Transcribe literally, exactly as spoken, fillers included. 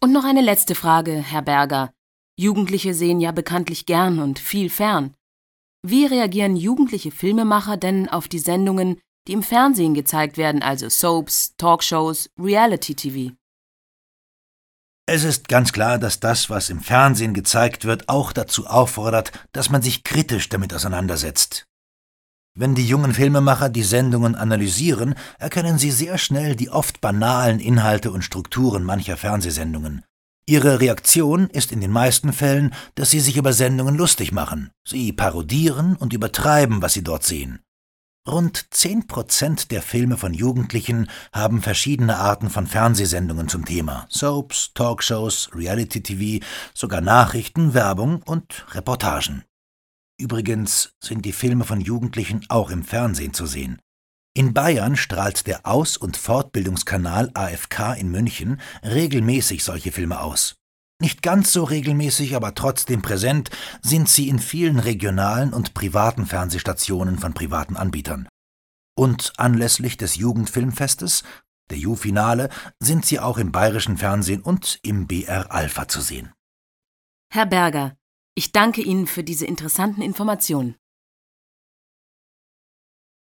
Und noch eine letzte Frage, Herr Berger. Jugendliche sehen ja bekanntlich gern und viel fern. Wie reagieren jugendliche Filmemacher denn auf die Sendungen, die im Fernsehen gezeigt werden, also Soaps, Talkshows, Reality-T V? Es ist ganz klar, dass das, was im Fernsehen gezeigt wird, auch dazu auffordert, dass man sich kritisch damit auseinandersetzt. Wenn die jungen Filmemacher die Sendungen analysieren, erkennen sie sehr schnell die oft banalen Inhalte und Strukturen mancher Fernsehsendungen. Ihre Reaktion ist in den meisten Fällen, dass sie sich über Sendungen lustig machen. Sie parodieren und übertreiben, was sie dort sehen. Rund zehn Prozent der Filme von Jugendlichen haben verschiedene Arten von Fernsehsendungen zum Thema. Soaps, Talkshows, Reality-T V, sogar Nachrichten, Werbung und Reportagen. Übrigens sind die Filme von Jugendlichen auch im Fernsehen zu sehen. In Bayern strahlt der Aus- und Fortbildungskanal A F K in München regelmäßig solche Filme aus. Nicht ganz so regelmäßig, aber trotzdem präsent sind sie in vielen regionalen und privaten Fernsehstationen von privaten Anbietern. Und anlässlich des Jugendfilmfestes, der Ju-Finale, sind sie auch im bayerischen Fernsehen und im B R Alpha zu sehen. Herr Berger, ich danke Ihnen für diese interessanten Informationen.